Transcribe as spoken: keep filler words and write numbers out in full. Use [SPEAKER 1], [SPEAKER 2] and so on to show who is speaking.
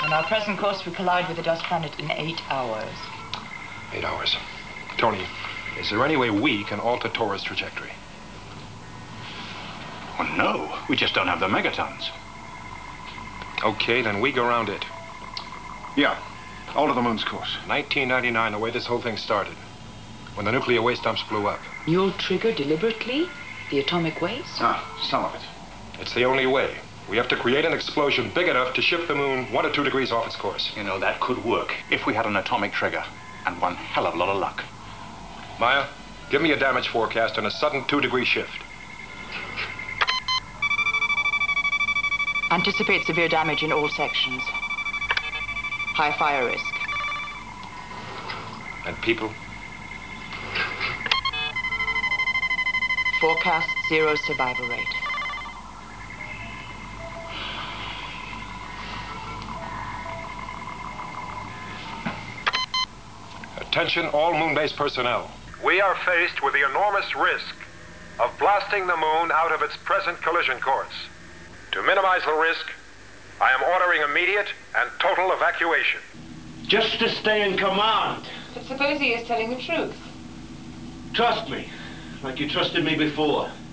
[SPEAKER 1] On our present course, we collide with the dust planet in eight hours.
[SPEAKER 2] Eight hours. Tony, is there any way we can alter Torah's trajectory?
[SPEAKER 3] Well, no. We just don't have the megatons.
[SPEAKER 2] Okay, then we go around it.
[SPEAKER 4] Yeah. Alter the moon's course.
[SPEAKER 2] nineteen ninety-nine, the way this whole thing started. When the nuclear waste dumps blew up.
[SPEAKER 1] You'll trigger deliberately the atomic waste?
[SPEAKER 4] Ah, some of it.
[SPEAKER 2] It's the only way. We have to create an explosion big enough to shift the moon one or two degrees off its course.
[SPEAKER 3] You know, that could work if we had an atomic trigger. And one hell of a lot of luck.
[SPEAKER 2] Maya, give me a damage forecast on a sudden two-degree shift.
[SPEAKER 1] Anticipate severe damage in all sections. High fire risk.
[SPEAKER 2] And people?
[SPEAKER 1] Forecast zero survival rate.
[SPEAKER 2] Attention all moon-based personnel. We are faced with the enormous risk of blasting the moon out of its present collision course. To minimize the risk, I am ordering immediate and total evacuation.
[SPEAKER 5] Just to stay in command.
[SPEAKER 1] But suppose he is telling the truth?
[SPEAKER 5] Trust me, like you trusted me before.